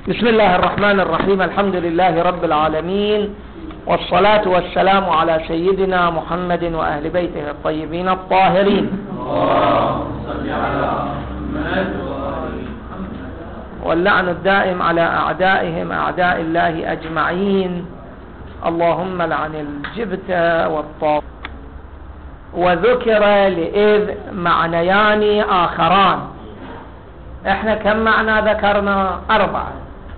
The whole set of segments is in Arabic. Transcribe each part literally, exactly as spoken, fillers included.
بسم الله الرحمن الرحيم. الحمد لله رب العالمين، والصلاة والسلام على سيدنا محمد وأهل بيته الطيبين الطاهرين. واللعن الدائم على أعدائهم أعداء الله أجمعين. اللهم لعن الجبت والطاغوت. وذكر لإذ معنيان آخران. احنا كم معنى ذكرنا؟ أربعة.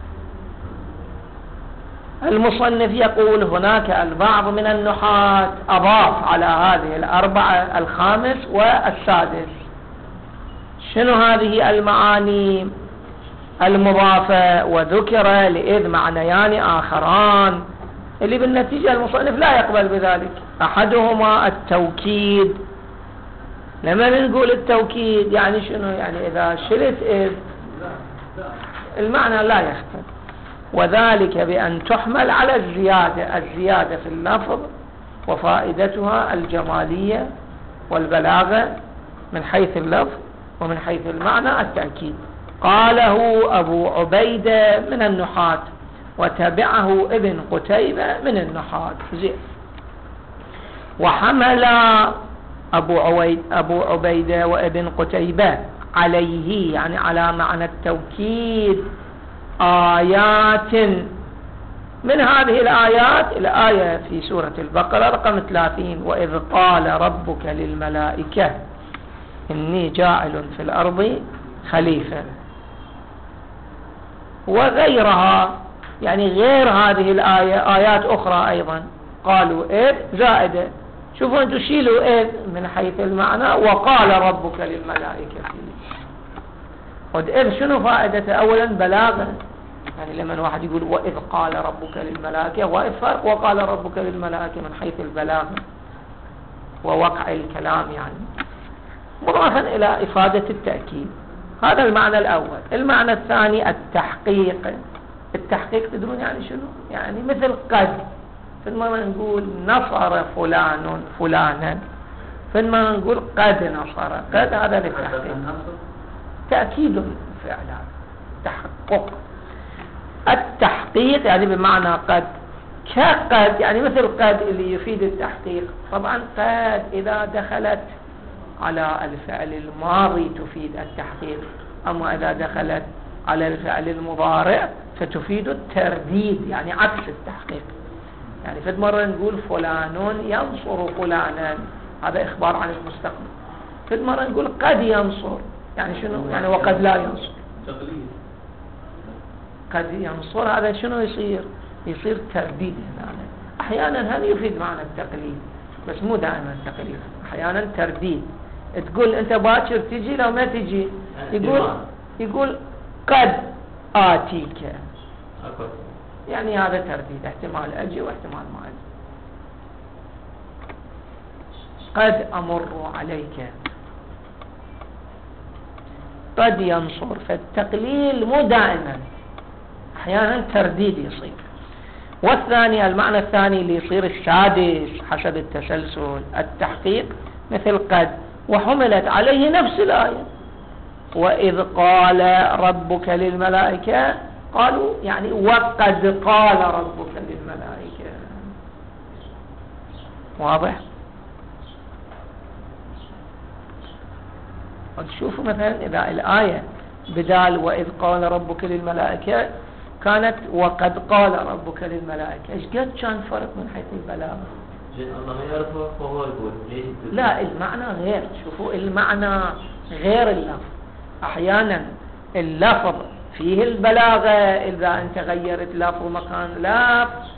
المصنف يقول هناك البعض من النحاة أضاف على هذه الأربعة الخامس والسادس. شنو هذه المعاني المضافة؟ وذكر لإذ معنيان آخران، اللي بالنتيجة المصنف لا يقبل بذلك. أحدهما التوكيد. لما نقول التوكيد يعني شنو؟ يعني إذا شلت إذ المعنى لا يختلف، وذلك بأن تحمل على الزيادة. الزيادة في اللفظ وفائدتها الجمالية والبلاغة من حيث اللفظ، ومن حيث المعنى التأكيد. قاله أبو عبيدة من النحاة، وتبعه ابن قتيبة من النحاة. زين. وحمل أبو, عويد أبو عبيدة وابن قتيبة عليه، يعني على معنى التوكيد، آيات. من هذه الآيات الآية في سورة البقرة رقم ثلاثين: وإذ قال ربك للملائكة إني جاعل في الأرض خليفة. وغيرها، يعني غير هذه الآية آيات أخرى أيضا قالوا إذ زائدة. شوفوا أنتم شيلوا إذ من حيث المعنى وقال ربك للملائكة. وإذ شنو فائدته؟ أولا بلاغة، يعني لما واحد يقول وإذ قال ربك للملائكة، وإذ فرق وقال ربك للملائكة من حيث البلاغة ووقع الكلام، يعني مضافا إلى إفادة التأكيد. هذا المعنى الأول. المعنى الثاني التحقيق. التحقيق تدرون يعني شنو؟ يعني مثل قد، فلما نقول نصر فلان فلانا، فلما نقول قد نصر، قد هذا للتحقيق، تأكيد فعلا، تحقق. التحقيق يعني بمعنى قد، كقد يعني مثل قد اللي يفيد التحقيق. طبعا قد إذا دخلت على الفعل الماضي تفيد التحقيق، أما إذا دخلت على الفعل المضارع فتفيد الترديد، يعني عكس التحقيق. يعني في مرة نقول فلان ينصر فلانا، هذا إخبار عن المستقبل. في مرة نقول قد ينصر، يعني شنو؟ يعني وقد لا ينصر. تقليد. قد ينصر هذا شنو يصير؟ يصير ترديد هنا. أحيانا هذا يفيد معنى التقليد، بس مو دائما التقليد، أحيانا ترديد. تقول أنت باكر تجي لو ما تجي، يقول يقول قد آتيك، يعني هذا ترديد، احتمال أجي واحتمال ما أجي. قد أمر عليك، قد ينصر. فالتقليل مو دائما، أحيانا ترديد يصير. والثاني المعنى الثاني اللي يصير السادس حسب التسلسل التحقيق، مثل قد وحملت عليه نفس الآية. وإذ قال ربك للملائكة، قالوا يعني وقد قال ربك للملائكة. واضح؟ وتشوفوا مثلا إذا الآية بدال وإذ قال ربك للملائكة كانت وقد قال ربك للملائكة، ايش قد كان فرق من حيث البلاغة؟ الله يعرفه وهو يقول ليش؟ لا، المعنى غير. شوفوا المعنى غير اللفظ. أحيانا اللفظ فيه البلاغة، إذا أنت غيرت لفظ مكان لفظ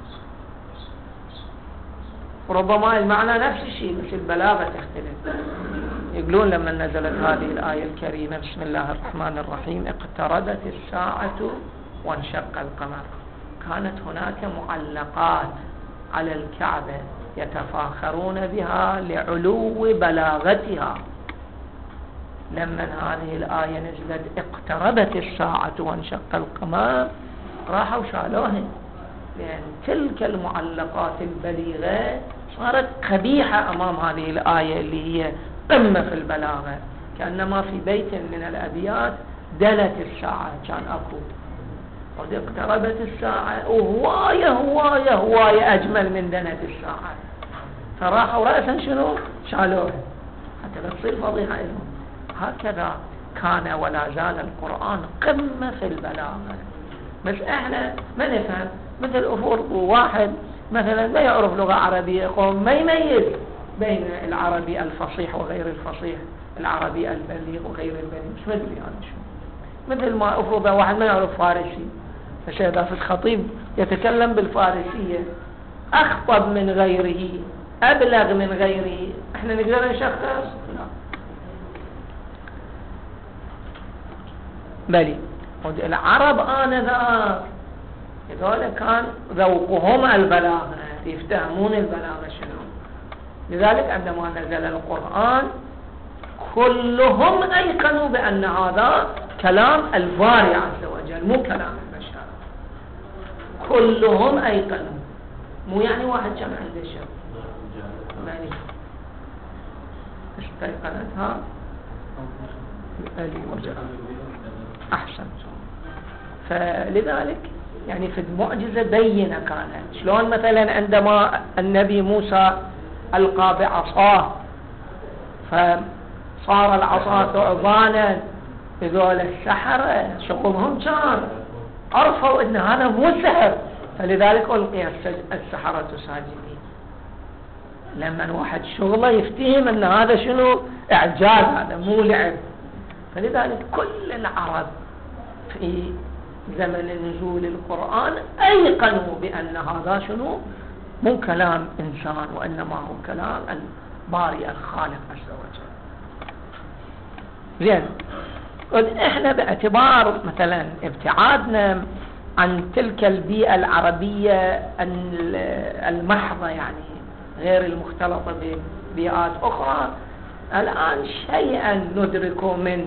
ربما المعنى نفس الشيء، بس البلاغة تختلف. يقولون لما نزلت هذه الآية الكريمة بسم الله الرحمن الرحيم اقتربت الساعة وانشق القمر، كانت هناك معلقات على الكعبة يتفاخرون بها لعلو بلاغتها. لما هذه الآية نزلت اقتربت الساعة وانشق القمر، راحوا شالوها، لأن تلك المعلقات البليغة صارت قبيحة أمام هذه الآية اللي هي قمة في البلاغة. كأنما في بيت من الأبيات دنت الساعة، كان أكو قد اقتربت الساعة، وهواية هواية هواية أجمل من دنة الساعة، فراحوا رأسا شنو شالوه حتى لا تصير فضيحة لهم. هكذا كان ولا زال القرآن قمة في البلاغة. بس احنا ما نفهم، مثل أفرض واحد مثلا ما يعرف لغة عربية، قوم ما يميز بين العربي الفصيح وغير الفصيح، العربي البليغ وغير البليغ، مش مدري أنا شو. مثل ما أفرض واحد ما يعرف فارسي، فشاهد في الخطيب يتكلم بالفارسية أخطب من غيره، أبلغ من غيره، احنا نقدر نشخص؟ لا. بلي العرب آنذاك هذول كان ذوقهم البلاغة، يفتهمون البلاغة شنو. لذلك عندما نزل القرآن كلهم أيقنوا بأن هذا كلام الباري عز وجل، مو كلام البشر. كلهم أيقنوا، مو يعني واحد كم عنده شك. يعني استيقنتها الي وجه أحسن. فلذلك يعني في المعجزة بينة كانت. شلون مثلا عندما النبي موسى ألقى بعصاه فصار العصا ثعبانا، هذول السحرة شغلهم كان عرفوا ان هذا مو سحر، فلذلك ألقي السحرة ساجدين. لما واحد شغله يفتهم ان هذا شنو اعجاز، هذا مو لعب. فلذلك كل العرب في زمن نزول القرآن أيقنوا بأن هذا شنو مو كلام إنسان، وإنما هو كلام الباري الخالق عز وجل. زين، إحنا باعتبار مثلا ابتعادنا عن تلك البيئة العربية المحضة، يعني غير المختلطة ببيئات أخرى، الآن شيئا ندركه من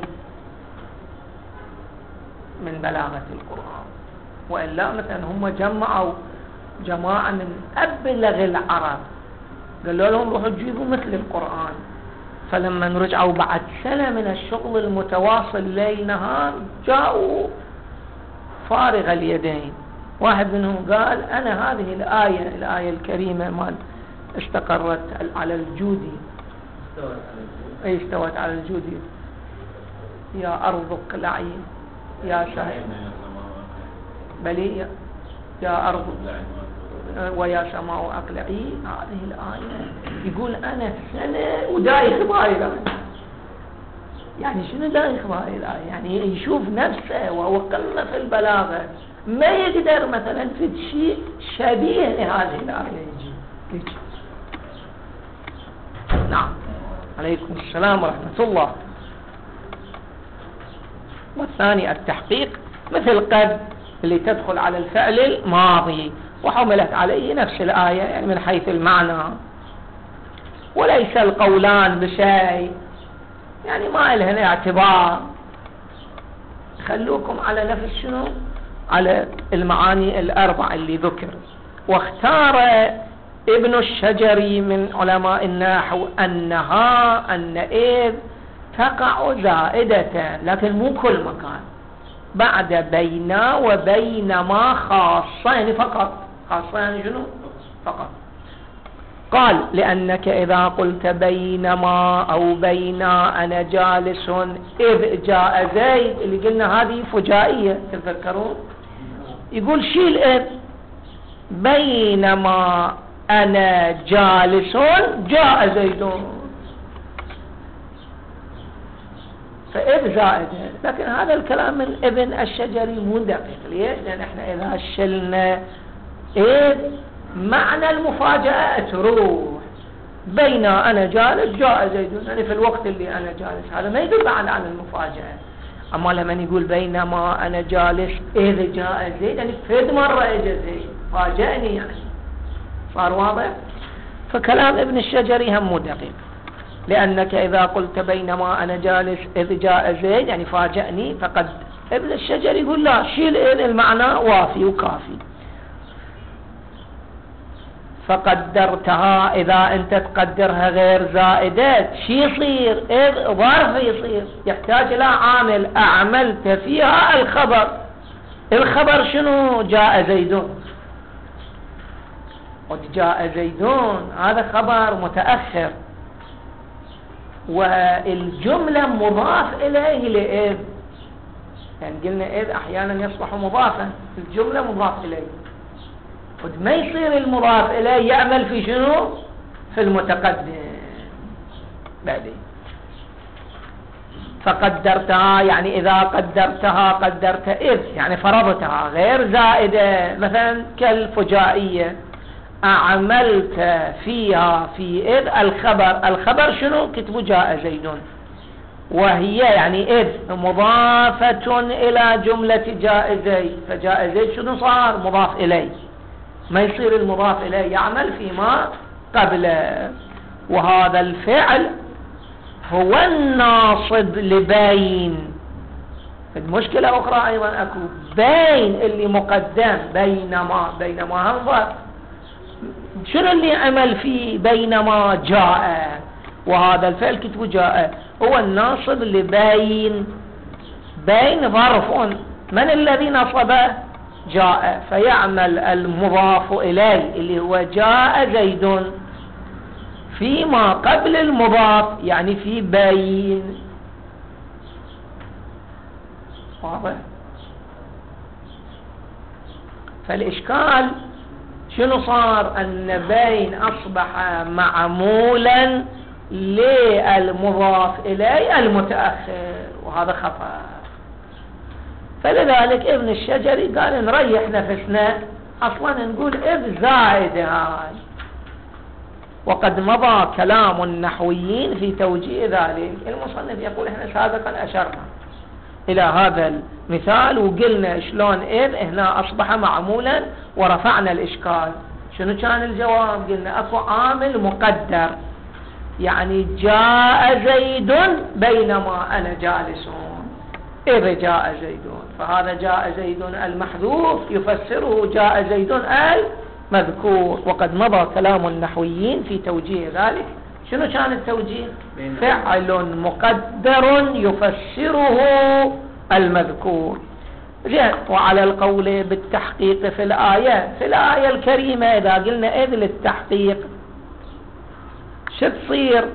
من بلاغة القرآن. وإلا مثلا هم جمعوا جماعة من أبلغ العرب، قالوا لهم روحوا تجيبوا مثل القرآن. فلما رجعوا بعد سنة من الشغل المتواصل ليل نهار جاءوا فارغ اليدين. واحد منهم قال أنا هذه الآية الآية الكريمة مال استقرت على الجودي، أي استوت على الجودي، يا أرض اقلعي يا شاهد بلي يا أرض ويا سماء أقلعي، هذه الآية يقول أنا سنة ودايخ بهاي الآية. يعني شنو دايخ بهاي الآية؟ يعني يشوف نفسه وهو قمة في البلاغة، ما يقدر مثلا في شيء شبيه لهذه الآية يجي يجي. نعم، عليكم السلام ورحمة الله. والثاني التحقيق، مثل قد اللي تدخل على الفعل الماضي وحملت عليه نفس الآية، يعني من حيث المعنى، وليس القولان بشيء، يعني ما لهن اعتبار. خلوكم على نفس شنو، على المعاني الأربع اللي ذكر. واختار ابن الشجري من علماء النحو أنها أن إذ تقع زائدة، لكن مو كل مكان، بعد بينا وبينما خاصة، يعني فقط خاصة يعني شنو فقط. قال لأنك إذا قلت بينما أو بينا أنا جالس إذ جاء زيد، اللي قلنا هذه فجائية تذكرون، يقول شيل إذ، بينما أنا جالس جاء زيد، فإذ زائدة. لكن هذا الكلام من ابن الشجري مو دقيق. ليش؟ لأن احنا إذا شلنا إذ معنى المفاجأة تروح. بين أنا جالس جاء زيد، يعني في الوقت اللي أنا جالس، هذا ما يدل على على المفاجأة. أما لما يقول بينما أنا جالس إذ جاء زيد، يعني فد مرة إجا زيد فاجأني، يعني صار واضح. فكلام ابن الشجري هم مو دقيق، لأنك إذا قلت بينما أنا جالس إذ جاء زيد يعني فاجأني، فقد ابن الشجري يقول لا، شيل إذ المعنى وافي وكافي. فقدرتها، إذا أنت تقدرها غير زائدة شي يصير؟ إذ ظرف يصير، يحتاج إلى عامل أعملت فيها الخبر. الخبر شنو؟ جاء زيدون. قد جاء زيدون هذا خبر متأخر، والجملة مضاف إليه لإذ، يعني قلنا إذ أحيانا يصبح مضافا، الجملة مضاف إليه، قد ما يصير المضاف إليه يعمل في شنو؟ في المتقدم. بعدين فقدرتها، يعني إذا قدرتها قدرت إذ، يعني فرضتها غير زائدة، مثلا كالفجائية، أعملت فيها في إذ الخبر. الخبر شنو؟ كتبوا جاء زيدون، وهي يعني إذ مضافة إلى جملة جاء زيد، فجاء زيد شنو صار؟ مضاف إليه، ما يصير المضاف إليه يعمل فيما قبله. وهذا الفعل هو الناصب لبين. المشكلة أخرى أيضا أكو بين اللي مقدم، بينما، بينما هنظر شنو اللي عمل فيه؟ بينما جاء، وهذا الفعل كتبه جاء هو الناصب لبين. بين ظرف، من الذي نصبه؟ جاء، فيعمل المضاف إليه اللي هو جاء زيد فيما قبل المضاف، يعني في بين. واضح؟ فالإشكال شنو صار؟ أن بين أصبح معمولا للمضاف إليه المتأخر، وهذا خطأ. فلذلك ابن الشجري قال نريح نفسنا، أصلا نقول إذ زائدة هاي، وقد مضى كلام النحويين في توجيه ذلك. المصنف يقول احنا سابقا أشرنا إلى هذا المثال وقلنا شلون إذ هنا أصبح معمولا، ورفعنا الإشكال. شنو كان الجواب؟ قلنا أكو عامل مقدر، يعني جاء زيد بينما أنا جالس، إذا جاء زيدون، فهذا جاء زيد المحذوف يفسره جاء زيد المذكور. وقد مضى كلام النحويين في توجيه ذلك. شنو كان التوجيه؟ فعل مقدر يفسره المذكور. زين. وعلى القول بالتحقيق في الآية، في الآية الكريمة إذا قلنا إذ للتحقيق شو تصير؟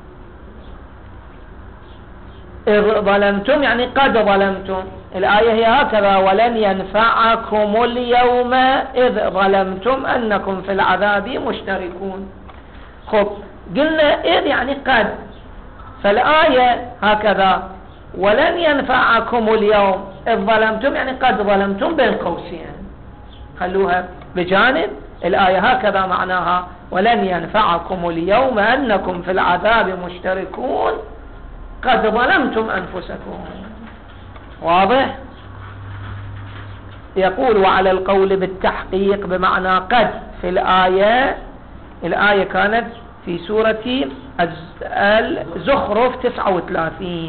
إذ ظلمتم يعني قد ظلمتم. الآية هي هكذا: ولن ينفعكم اليوم إذ ظلمتم أنكم في العذاب مشتركون. خب قلنا إذ يعني قد، فالآية هكذا: ولن ينفعكم اليوم إذ ظلمتم يعني قد ظلمتم بين قوسين، خلوها بجانب. الآية هكذا معناها: ولن ينفعكم اليوم أنكم في العذاب مشتركون قد ظلمتم أنفسكم. واضح؟ يقول: وعلى القول بالتحقيق بمعنى قد في الآية. الآية كانت في سورة الزخرف تسعة وثلاثين.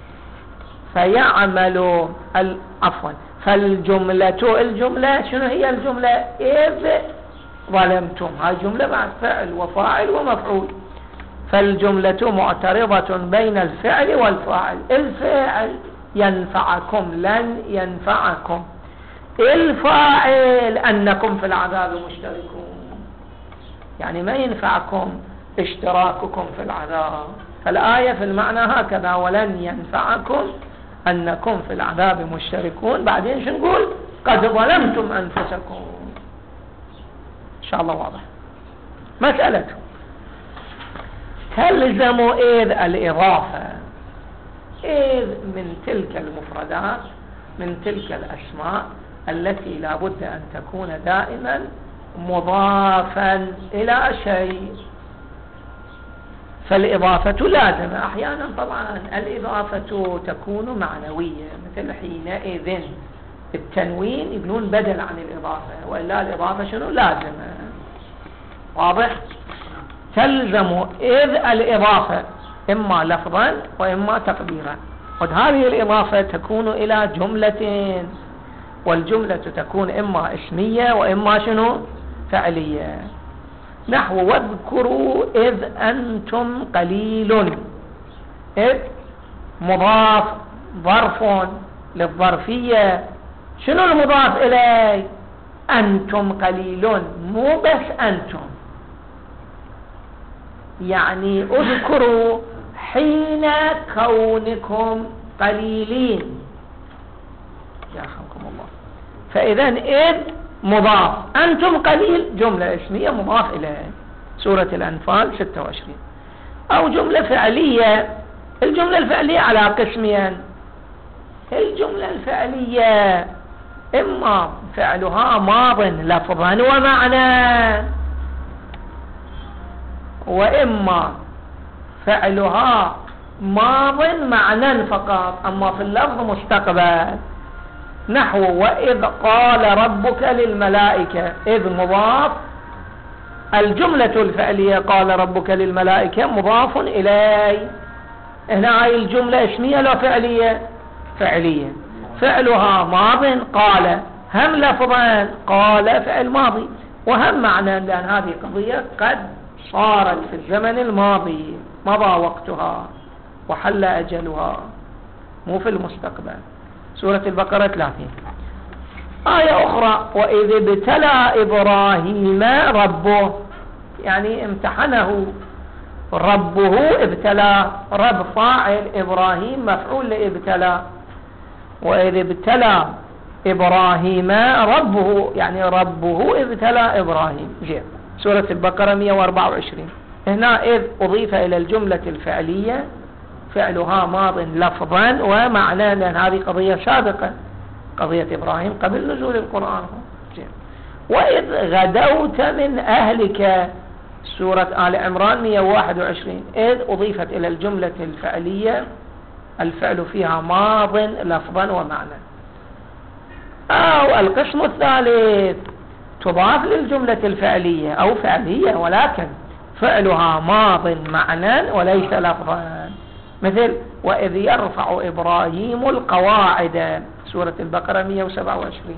فيعمل عفوا فالجملة، الجملة شنو هي الجملة؟ إذ ظلمتم، هاي جملة بعد فعل وفاعل ومفعول. فالجملة معترضة بين الفعل والفاعل. الفعل ينفعكم، لن ينفعكم. الفاعل أنكم في العذاب مشتركون، يعني ما ينفعكم اشتراككم في العذاب. فالآية في المعنى هكذا: ولن ينفعكم أنكم في العذاب مشتركون. بعدين شو نقول؟ قد ظلمتم أنفسكم. إن شاء الله واضح. مسألته: تلزم إذ الإضافة. إذ من تلك المفردات، من تلك الأسماء التي لا بد أن تكون دائما مضافا إلى شيء. فالإضافة لازمة. أحيانا طبعا الإضافة تكون معنوية، مثل حينئذ التنوين يبنون بدل عن الإضافة، وإلا الإضافة شنو؟ لازمة. واضح؟ تلزم إذ الإضافة إما لفظا وإما تقديرا. وهذه الإضافة تكون إلى جملة، والجملة تكون إما اسمية وإما شنو؟ فعلية. نحو: واذكروا إذ أنتم قليل. إذ مضاف ظرف للظرفية. شنو المضاف إليه؟ أنتم قليلون، مو بس أنتم، يعني اذكروا حين كونكم قليلين يرحمكم الله. فإذا إذ مضاف، أنتم قليل جملة اسمية مضاف إليه، سورة الأنفال ستة وعشرين. أو جملة فعلية. الجملة الفعلية على قسمين. الجملة الفعلية إما فعلها ماض لفظا ومعنى، وإما فعلها ماض معنى فقط أما في اللفظ مستقبل. نحو وإذ قال ربك للملائكة، إذ مضاف، الجملة الفعلية قال ربك للملائكة مضاف إليه. هنا هاي الجملة اسمية لا فعلية؟ فعلية. فعلها ماض قال، هم لفظا قال فعل ماضي، وهم معنى، لأن هذه قضية قد صارت في الزمن الماضي، مضى وقتها وحل أجلها، مو في المستقبل. سورة البقرة ثلاثين. آية أخرى وإذ ابتلى إبراهيم ربه، يعني امتحنه ربه، ابتلى، رب فاعل، إبراهيم مفعول لابتلى. وإذ ابتلى إبراهيم ربه، يعني ربه ابتلى إبراهيم. زين. سورة البقرة مئة وأربعة وعشرين. هنا إذ أضيف إلى الجملة الفعلية، فعلها ماض لفظا ومعنى، لأن هذه قضية سابقة، قضية إبراهيم قبل نزول القرآن. زين. وإذ غدوت من أهلك، سورة آل عمران مئة وواحد وعشرين. إذ أضيفت إلى الجملة الفعلية، الفعل فيها ماض لفظا ومعنى. أو القسم الثالث تضاف للجملة الفعلية أو فعلية ولكن فعلها ماض معنى وليس لفظا، مثل وإذ يرفع إبراهيم القواعد، سورة البقرة مئة وسبعة وعشرين.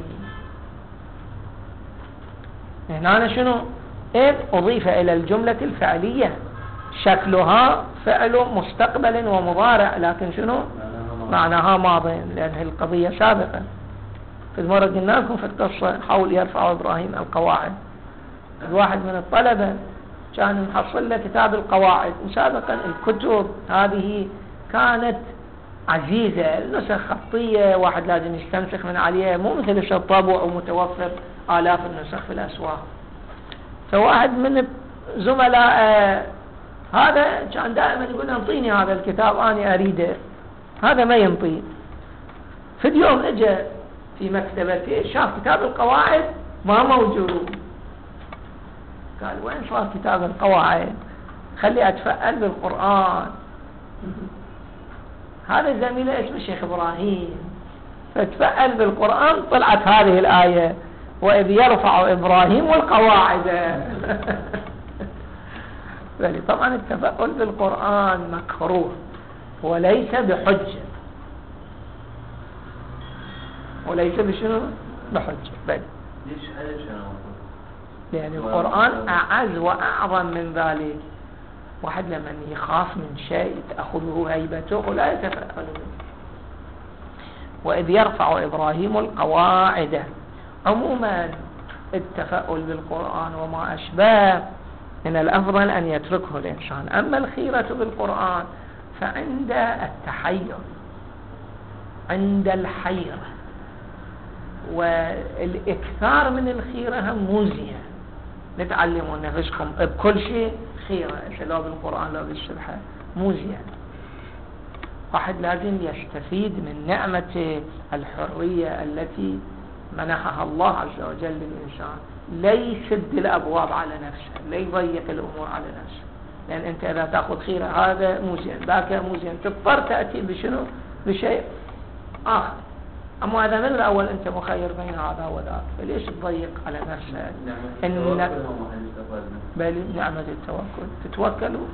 هنا شنو؟ إذ أضيف إلى الجملة الفعلية، شكلها فعل مستقبل ومضارع، لكن شنو؟ معناها ماضي، لأن القضية سابقة. في المرة قلنا لكم في القصة حاول يرفع إبراهيم القواعد، الواحد من الطلبة كان محصل له كتاب القواعد، وسابقا الكتب هذه كانت عزيزة، النسخ خطية، واحد لازم يستنسخ من عليها، مو مثل الطابع ومتوفر آلاف النسخ في الأسواق. فواحد من زملاء هذا كان دائما يقول انطيني هذا الكتاب أنا أريده، هذا ما ينطي. في اليوم اجى في مكتبته شاف كتاب القواعد ما موجود، قال وين صار كتاب القواعد؟ خلي أتفأل بالقرآن. هذا زميله اسمه الشيخ إبراهيم، فتفأل بالقرآن طلعت هذه الآية وإذ يرفع إبراهيم القواعد. طبعا التفأل بالقرآن مكروه وليس بحجة، وليس بشنو؟ بحجة. بل ليش ألف شنو؟ لأن القرآن أعز وأعظم من ذلك. واحد لمن يخاف من شيء تأخذه هيبته ولا يتفأل منه. وإذ يرفع إبراهيم القواعد. عموما التفأل بالقرآن وما أشبه من الأفضل أن يتركه الإنسان. أما الخيرة بالقرآن فعند التحير، عند الحيرة، والإكثار من الخيرة هم مو زين. نتعلموا نفسكم بكل شيء خيرة، لا بالقرآن لا بالسبحة، مو زين. واحد لازم يستفيد من نعمة الحرية التي منحها الله عز وجل للإنسان، لا يسد الأبواب على نفسه، لا يضيق الأمور على نفسه. لأن أنت إذا تأخذ خيرة هذا مو زين، ذاك مو زين، تضطر تأتي بشنو؟ بشيء آخر. أما هذا من الأول أنت مخير بين هذا وذاك، فليش تضيق على نفسك؟ إن بل نعمة التوكل تتوكلوا.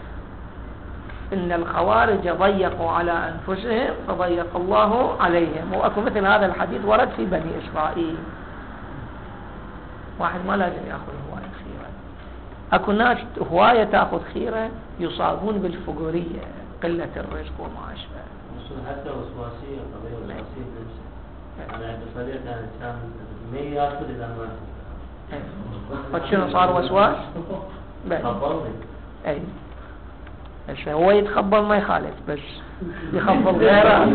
إن الخوارج ضيقوا على أنفسهم فضيق الله عليهم. وأكو مثل هذا الحديث ورد في بني إسرائيل. واحد ما لازم يأخذ هواية خيرة. أكو ناس هواية تأخذ خيرة يصابون بالفقورية، قلة الرزق وما أشبه. حتى وسواسية، قضية وسواسية نفسها. أنا بصديق كان كان مية يأخذ إذا ما شنو صار وسواس؟ خبرني. أي بس هو يتخبل ما يخالف، بس يخبل غيره.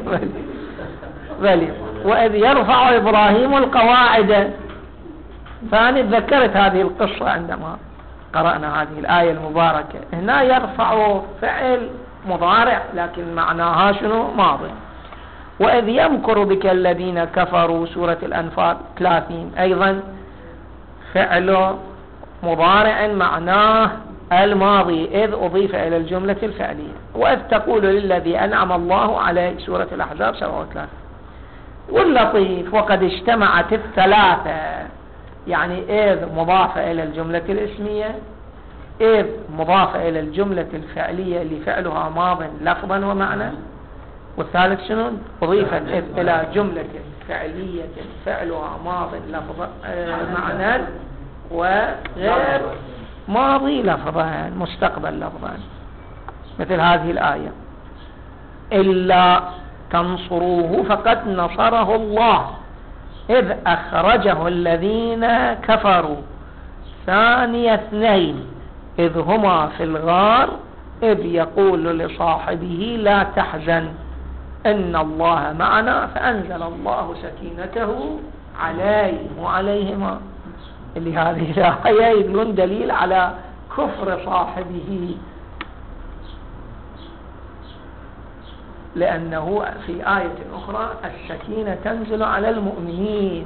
بلي وإذ يرفع إبراهيم القواعد. ثاني تذكرت هذه القصة عندما قرأنا هذه الآية المباركة. هنا يرفع فعل مضارع لكن معناها شنو؟ ماضي. وإذ يمكر بك الذين كفروا، سورة الأنفال ثلاثين، أيضا فعل مضارع معناه الماضي إذ أضيف إلى الجملة الفعلية. وإذ تقول للذي أنعم الله عليه، سورة الأحزاب سبعة وثلاثين. واللطيف وقد اجتمعت الثلاثة، يعني إذ مضافة إلى الجملة الاسمية، إذ مضافة إلى الجملة الفعلية اللي فعلها ماض لفظا ومعنى، والثالث شنو؟ أضيفت إذ إلى جملة فعلية فعلها ماض لفظا معنى وغير ماضي لفظا مستقبل لفظا، مثل هذه الآية: إلا تنصروه فقد نصره الله إذ أخرجه الذين كفروا ثاني اثنين إذ هما في الغار إذ يقول لصاحبه لا تحزن إن الله معنا فأنزل الله سكينته عليه وعليهما. اللي هذه الآية يقولون دليل على كفر صاحبه، لأنه في آية أخرى السكينة تنزل على المؤمنين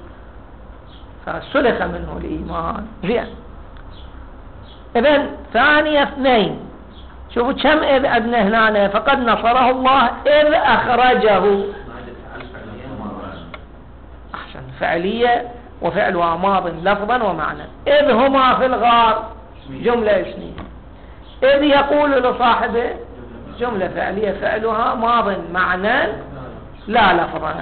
فسلخ منه الإيمان. زين، إذن ثاني اثنين، شوفوا كم إذ أدنى هنا، فقد نصره الله إذ أخرجه. أحسن، فعلية وفعلها ماض لفظا ومعنى. إذ هما في الغار جملة اسمية. إذ يقول لصاحبه جملة فعلية فعلها ماض معنى لا لفظا.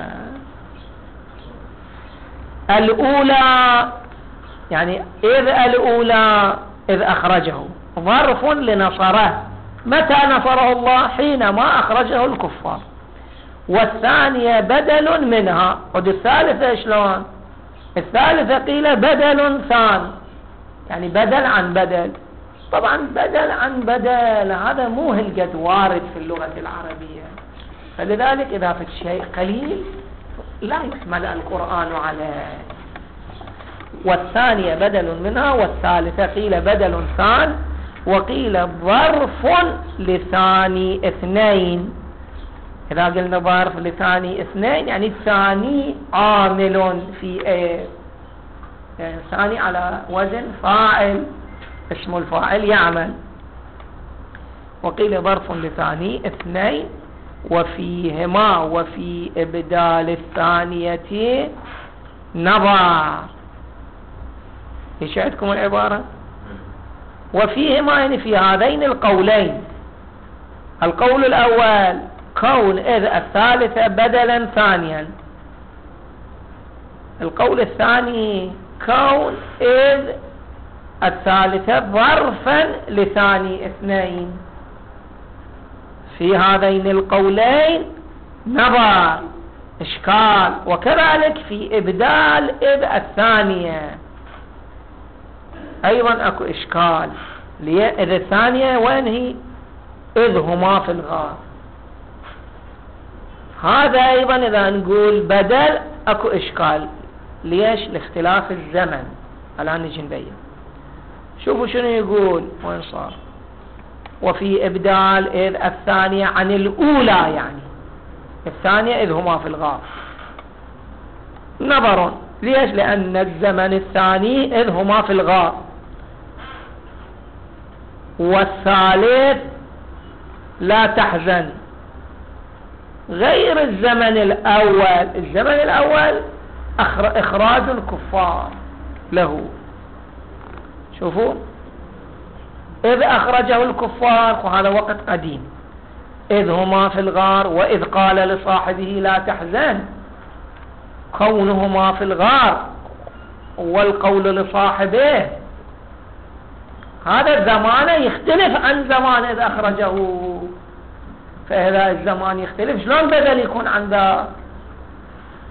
الأولى يعني إذ الأولى إذ أخرجه ظرف لنصره. متى نصره الله؟ حينما أخرجه الكفار. والثانية بدل منها. والثالثة شلون؟ الثالثة قيل بدل ثان، يعني بدل عن بدل. طبعا بدل عن بدل هذا مو هالقد وارد في اللغة العربية، فلذلك إذا في شيء قليل لا يحمل القرآن عليه. والثانية بدل منها، والثالثة قيل بدل ثان، وقيل ظرف لثاني اثنين. إذا قلنا ظرف لثاني اثنين يعني الثاني عامل في ايه، يعني الثاني على وزن فاعل، اسم الفاعل يعمل. وقيل ظرف لثاني اثنين وفيهما وفي إبدال الثانية نظر. ايش عندكم العبارة؟ وفيهما يعني في هذين القولين. القول الأول كون إذ الثالثة بدلا ثانيا. القول الثاني كون إذ الثالثة ظرفا لثاني اثنين. في هذين القولين نظر إشكال. وكذلك في إبدال إذ الثانية أيضا أكو إشكال. إذ الثانية وين هي؟ إذ هما في الغار. هذا أيضا إذا نقول بدل أكو إشكال. ليش؟ لاختلاف الزمن. الآن نجي نبين. شوفوا شنو يقول، وين صار؟ وفي إبدال إذ الثانية عن الأولى، يعني الثانية إذ هما في الغار. نظر. ليش؟ لأن الزمن الثاني إذ هما في الغار، والثالث لا تحزن، غير الزمن الأول. الزمن الأول إخراج الكفار له. شوفوا، إذ أخرجه الكفار وهذا وقت قديم. إذ هما في الغار وإذ قال لصاحبه لا تحزن، كونهما في الغار والقول لصاحبه هذا الزمان يختلف عن زمان إذ أخرجه. فإذا الزمان يختلف شلون بدل يكون عنده؟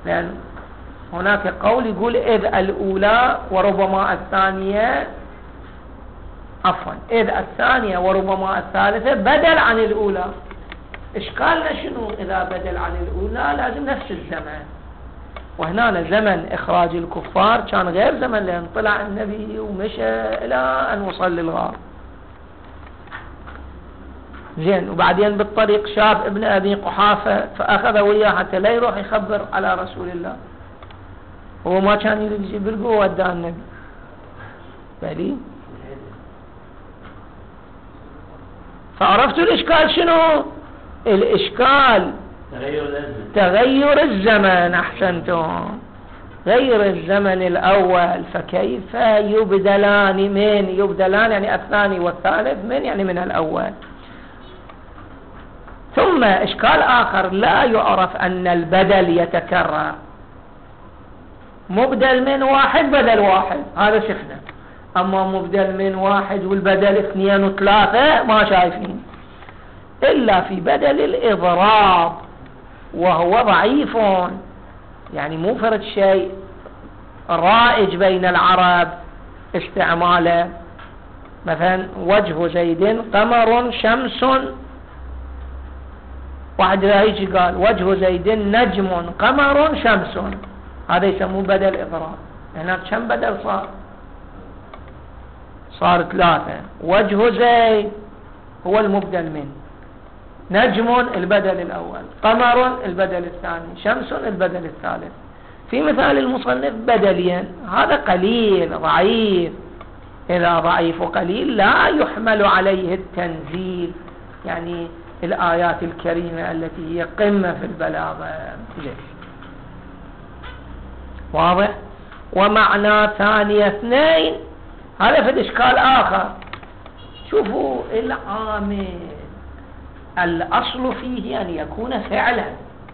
لأن هناك قول يقول إذ الأولى وربما الثانية، عفوا إذ الثانية وربما الثالثة بدل عن الأولى. إشكالنا شنو؟ إذا بدل عن الأولى لازم نفس الزمن، وهنا زمن إخراج الكفار كان غير زمن، لأن طلع النبي ومشى إلى أن وصل للغار. زين، وبعدين بالطريق شاف ابن أبي قحافة فأخذ وياه حتى لا يروح يخبر على رسول الله. هو ما كان يريد يجيب القوة وداه النبي. بلي فعرفتوا الإشكال شنو؟ الإشكال تغير الزمن. تغير الزمن. أحسنتم، غير الزمن الأول، فكيف يبدلان؟ من يبدلان يعني الثاني والثالث، من يعني من الأول. ثم إشكال آخر، لا يعرف أن البدل يتكرر، مبدل من واحد بدل واحد هذا شفنا، أما مبدل من واحد والبدل اثنين وثلاثة ما شايفين، إلا في بدل الإضراب وهو ضعيف، يعني مو فرد شيء رائج بين العرب استعماله. مثلا وجه زيد قمر شمس، واحد يجي قال وجه زيد نجم قمر شمس، هذا يسموه بدل إضراب. هناك كم بدل صار؟ صار ثلاثة. وجه زيد هو المبدل من، نجم البدل الأول، قمر البدل الثاني، شمس البدل الثالث. في مثال المصنف بدليا، هذا قليل ضعيف. إذا ضعيف وقليل لا يحمل عليه التنزيل، يعني الآيات الكريمة التي هي قمة في البلاغة. واضح؟ ومعنى ثاني اثنين هذا في الإشكال آخر. شوفوا العامل الأصل فيه أن يكون فعلا،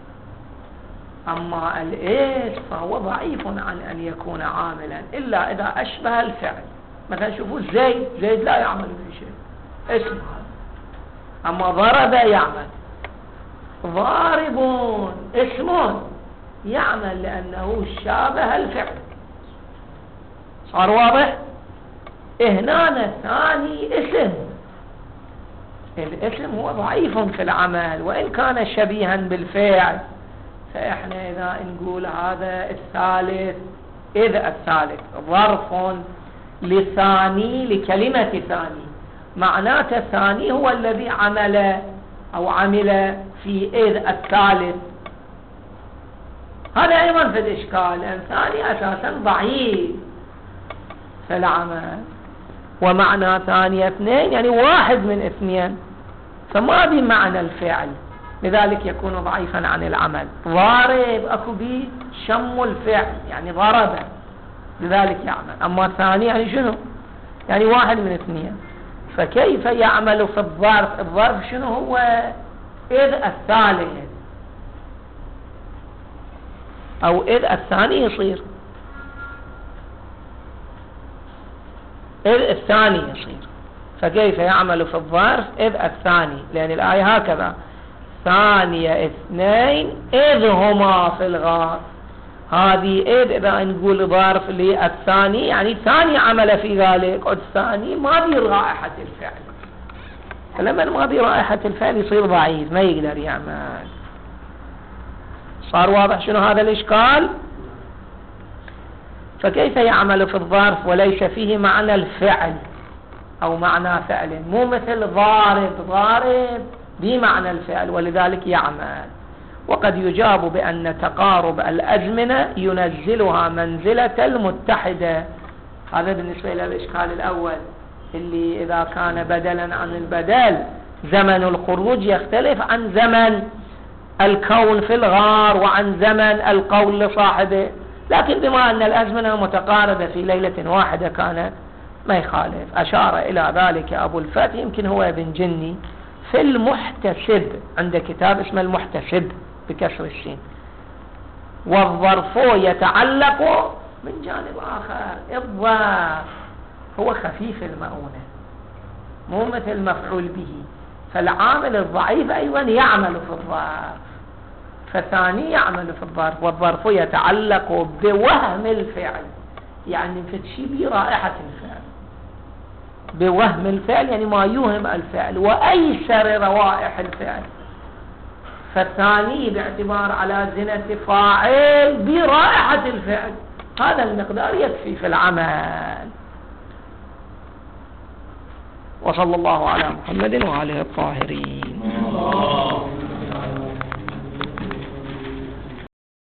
أما الاسم فهو ضعيف عن أن يكون عاملا إلا إذا أشبه الفعل. مثلا شوفوا زيد، زيد لا يعمل في شيء، اسم هذا. أما ضرب يعمل، ضارب اسم يعمل لأنه شابه الفعل. صار واضح؟ هنا ثاني اسم، الاسم هو ضعيف في العمل وإن كان شبيها بالفعل. فإحنا إذا نقول هذا الثالث، إذا الثالث ظرف لثاني لكلمة ثاني، معناته ثاني هو الذي عمل أو عمل في إذ الثالث. هذا أيضا في الإشكال، لأن ثاني أساسا ضعيف في العمل، ومعنى ثاني اثنين يعني واحد من اثنين، فما بمعنى الفعل، لذلك يكون ضعيفا عن العمل. ضارب أكو بي شم الفعل يعني ضرب، لذلك يعمل. أما الثاني يعني شنو؟ يعني واحد من اثنين. فكيف يعمل في الظرف؟ الظرف شنو هو؟ إذ الثالث أو إذ الثاني يصير، إذ الثاني يصير. فكيف يعمل في الظرف؟ إذ الثاني، لأن الآية هكذا ثانية اثنين إذ هما في الغار. هذه إذ إذا نقول ظرف للثاني يعني ثاني عمل في ذلك، والثاني ما بي رائحة الفعل، فلما ما بي رائحة الفعل يصير ضعيف ما يقدر يعمل. صار واضح شنو هذا الإشكال؟ فكيف يعمل في الظرف وليس فيه معنى الفعل أو معنى فعل؟ مو مثل ضارب، ضارب بمعنى الفعل ولذلك يعمل. وقد يجاب بأن تقارب الأزمنة ينزلها منزلة المتحدة. هذا بالنسبة إلى الإشكال الأول، اللي إذا كان بدلا عن البدل زمن الخروج يختلف عن زمن الكون في الغار وعن زمن القول لصاحبه، لكن بما أن الأزمنة متقاربة في ليلة واحدة كانت ما يخالف. أشار إلى ذلك أبو الفتح، يمكن هو ابن جني، في المحتسب، عند كتاب اسمه المحتسب بكسر السين. والظرف يتعلق من جانب آخر، الظرف هو خفيف المؤونة مو مثل مفعول به، فالعامل الضعيف أيضا يعمل في الظرف. فثاني يعمل في الظرف، والظرف يتعلق بوهم الفعل، يعني فتشي برائحة الفعل، بوهم الفعل يعني ما يوهم الفعل وأيسر روائح الفعل. فالثاني باعتبار على زنة فاعل برائحة الفعل، هذا المقدار يكفي في العمل. وصلى الله على محمد وعلى الطاهرين.